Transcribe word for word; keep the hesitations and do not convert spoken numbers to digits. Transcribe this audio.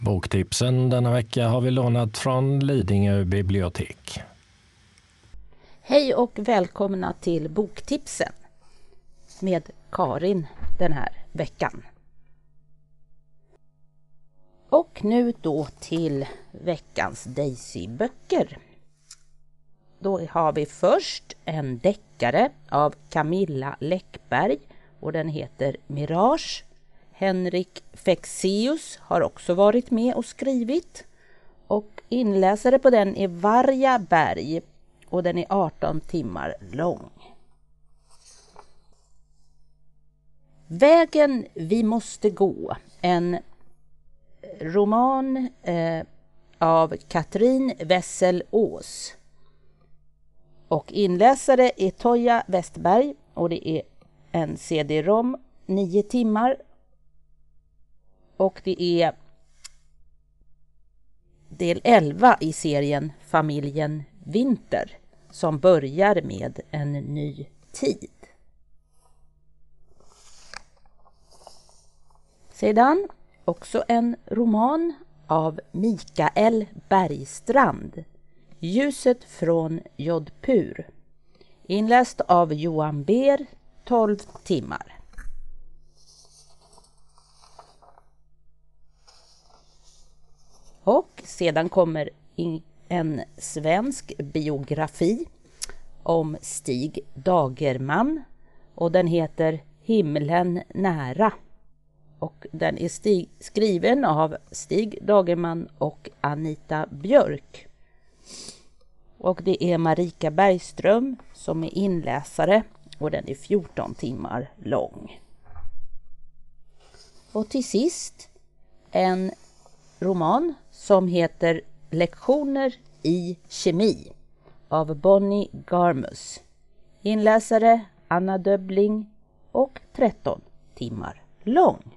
Boktipsen denna vecka har vi lånat från Lidingö bibliotek. Hej och välkomna till Boktipsen med Karin den här veckan. Och nu då till veckans Daisy-böcker. Då har vi först en deckare av Camilla Läckberg och den heter Mirage. Henrik Fexeus har också varit med och skrivit. Och inläsare på den är Varja Berg och den är arton timmar lång. Vägen vi måste gå, en roman eh, av Katrin Wessel-Ås. Och inläsare är Toja Westberg och det är en C D-rom, nio timmar. Och det är del elva i serien Familjen Vinter som börjar med en ny tid. Sedan också en roman av Mikael Bergstrand, Ljuset från Jodhpur. Inläst av Johan Ber, tolv timmar. Och sedan kommer en svensk biografi om Stig Dagerman och den heter Himlen nära. Och den är stig, skriven av Stig Dagerman och Anita Björk. Och det är Marika Bergström som är inläsare och den är fjorton timmar lång. Och till sist en roman som heter Lektioner i kemi av Bonnie Garmus. Inläsare Anna Döbling och tretton timmar lång.